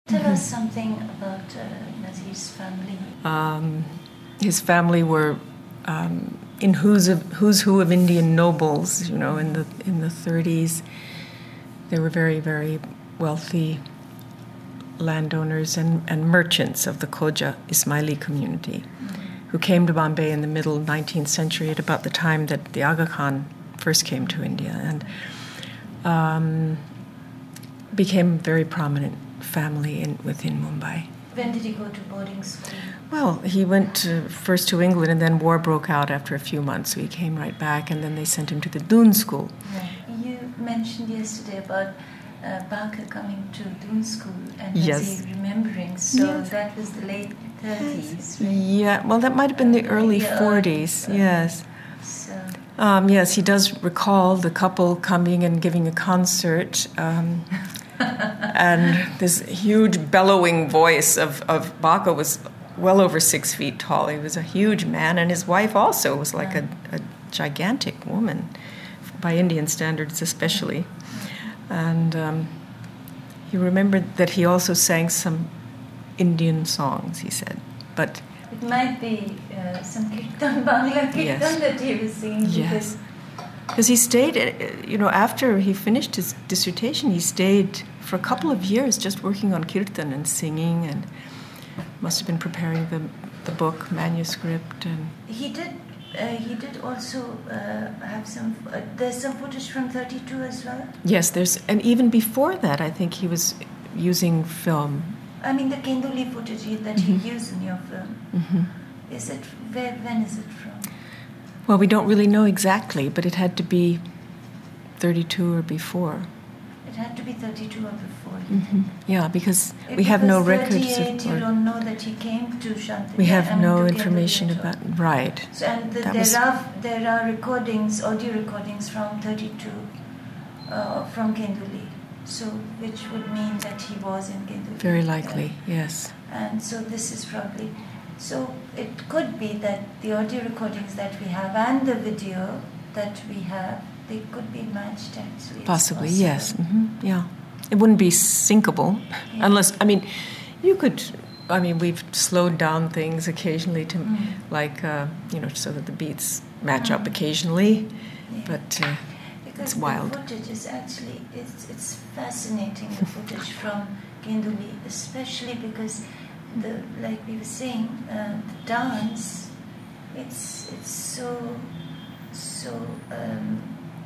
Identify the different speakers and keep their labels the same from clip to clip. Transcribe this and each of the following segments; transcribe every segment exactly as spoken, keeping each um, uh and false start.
Speaker 1: Tell mm-hmm. us something about uh, Nazir's family.
Speaker 2: Um, his family were um, in who's of, who's who of Indian nobles. You know, in the in the thirties, they were very very wealthy landowners and, and merchants of the Khoja Ismaili community, mm-hmm. who came to Bombay in the middle nineteenth century at about the time that the Aga Khan first came to India, and um, became a very prominent family in, within Mumbai.
Speaker 1: When did he go to boarding school?
Speaker 2: Well, he went to, first to England, and then war broke out after a few months, so he came right back, and then they sent him to the Doon school.
Speaker 1: Right. You mentioned yesterday about uh, Barker coming to Doon school and
Speaker 2: yes.
Speaker 1: Nazir remembering, so yes. that was the late thirties, right?
Speaker 2: Yeah, well, that might have been the early yeah, forties, early, yes.
Speaker 1: So.
Speaker 2: Um, yes, he does recall the couple coming and giving a concert, um, and this huge bellowing voice of, of Baka was well over six feet tall. He was a huge man, and his wife also was like a, a gigantic woman, by Indian standards especially. And um, he remembered that he also sang some Indian songs, he said. But
Speaker 1: it might be uh, some kirtan, Bangla kirtan yes. that he was singing.
Speaker 2: Yes. Because he stayed, you know, after he finished his dissertation, he stayed for a couple of years just working on kirtan and singing, and must have been preparing the the book manuscript. And
Speaker 1: he did. Uh, he did also uh, have some. Uh, there's some footage from thirty-two as well.
Speaker 2: Yes, there's, and even before that, I think he was using film.
Speaker 1: I mean, the Kenduli footage that mm-hmm. he used in your film.
Speaker 2: Mm-hmm.
Speaker 1: Is it where? When is it from?
Speaker 2: Well, we don't really know exactly, but it had to be thirty-two or before.
Speaker 1: It had to be thirty-two or before.
Speaker 2: Mm-hmm. Yeah, because
Speaker 1: if
Speaker 2: we have no records.
Speaker 1: thirty-eight, you don't know that he came to Shanti.
Speaker 2: We have
Speaker 1: I mean,
Speaker 2: no information about right.
Speaker 1: So, and the, there
Speaker 2: was,
Speaker 1: are there are recordings, audio recordings from thirty-two, uh, from Kenduli. So, which would mean that he was in Kenduli.
Speaker 2: Very likely, yeah. Yes.
Speaker 1: And so this is probably. So it could be that the audio recordings that we have and the video that we have, they could be matched actually.
Speaker 2: Possibly, yes. Mm-hmm. Yeah. It wouldn't be syncable yeah. unless, I mean, you could, I mean, we've slowed down things occasionally to, mm. like, uh, you know, so that the beats match mm. up occasionally, yeah. but uh,
Speaker 1: because
Speaker 2: it's wild.
Speaker 1: The footage is actually, it's, it's fascinating, the footage from Kenduli, especially because the, like we were saying, uh, the dance, it's it's so so um,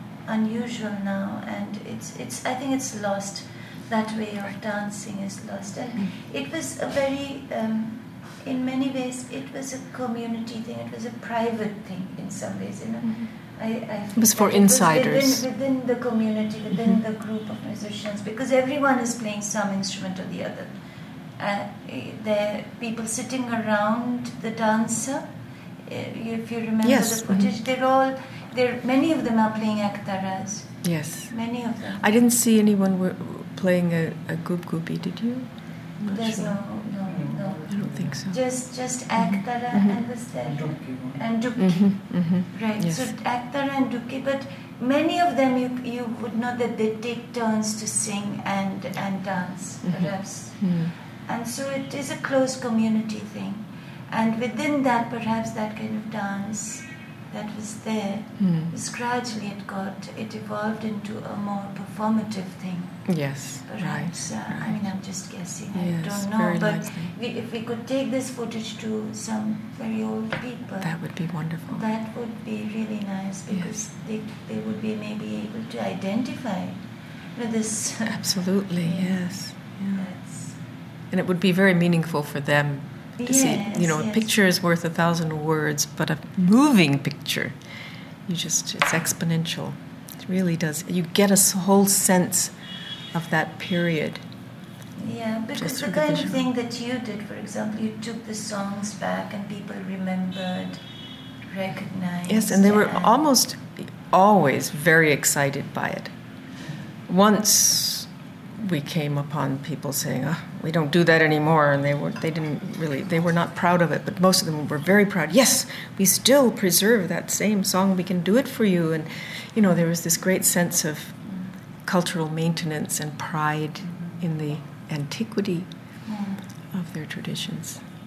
Speaker 1: unusual now, and it's it's I think it's lost. That way of dancing is lost, and it was a very, um, in many ways, it was a community thing. It was a private thing in some ways. You know, mm-hmm. I, I
Speaker 2: it was for insiders
Speaker 1: was within, within the community, within mm-hmm. the group of musicians, because everyone is playing some instrument or the other. Uh, there are people sitting around the dancer. Uh, if you remember
Speaker 2: yes.
Speaker 1: the footage,
Speaker 2: mm-hmm.
Speaker 1: they're all, they're, many of them are playing aktaras.
Speaker 2: Yes.
Speaker 1: Many of them.
Speaker 2: I didn't see anyone w- playing a, a goop goopy, did you?
Speaker 1: There's
Speaker 2: sure.
Speaker 1: no, no, no.
Speaker 2: I don't think so.
Speaker 1: Just just aktara
Speaker 2: mm-hmm.
Speaker 1: and was there. And dukki.
Speaker 2: Mm-hmm. Mm-hmm.
Speaker 1: Right.
Speaker 2: Yes.
Speaker 1: So aktara and dukki, but many of them you you would know that they take turns to sing and, and dance,
Speaker 2: mm-hmm.
Speaker 1: perhaps.
Speaker 2: Mm-hmm.
Speaker 1: And so it is a close community thing. And within that, perhaps that kind of dance that was there,
Speaker 2: mm.
Speaker 1: was gradually it got, it evolved into a more performative thing.
Speaker 2: Yes,
Speaker 1: perhaps.
Speaker 2: right,
Speaker 1: Uh,
Speaker 2: right.
Speaker 1: I mean, I'm just guessing.
Speaker 2: Yes,
Speaker 1: I don't know.
Speaker 2: very
Speaker 1: But
Speaker 2: likely.
Speaker 1: we, if we could take this footage to some very old people,
Speaker 2: that would be wonderful.
Speaker 1: That would be really nice, because
Speaker 2: yes.
Speaker 1: they, they would be maybe able to identify with this.
Speaker 2: Absolutely, yes. Yeah.
Speaker 1: That's,
Speaker 2: and it would be very meaningful for them to
Speaker 1: yes,
Speaker 2: see. You know,
Speaker 1: yes.
Speaker 2: a picture is worth a thousand words, but a moving picture, you just, it's exponential. It really does. You get a whole sense of that period.
Speaker 1: Yeah, because the kind of thing that you did, for example, you took the songs back and people remembered, recognized.
Speaker 2: Yes, and they were
Speaker 1: and
Speaker 2: almost always very excited by it. Once we came upon people saying, oh, we don't do that anymore, and they were they didn't really they were not proud of it, but most of them were very proud. Yes, we still preserve that same song, we can do it for you. And you know, there was this great sense of cultural maintenance and pride in the antiquity of their traditions.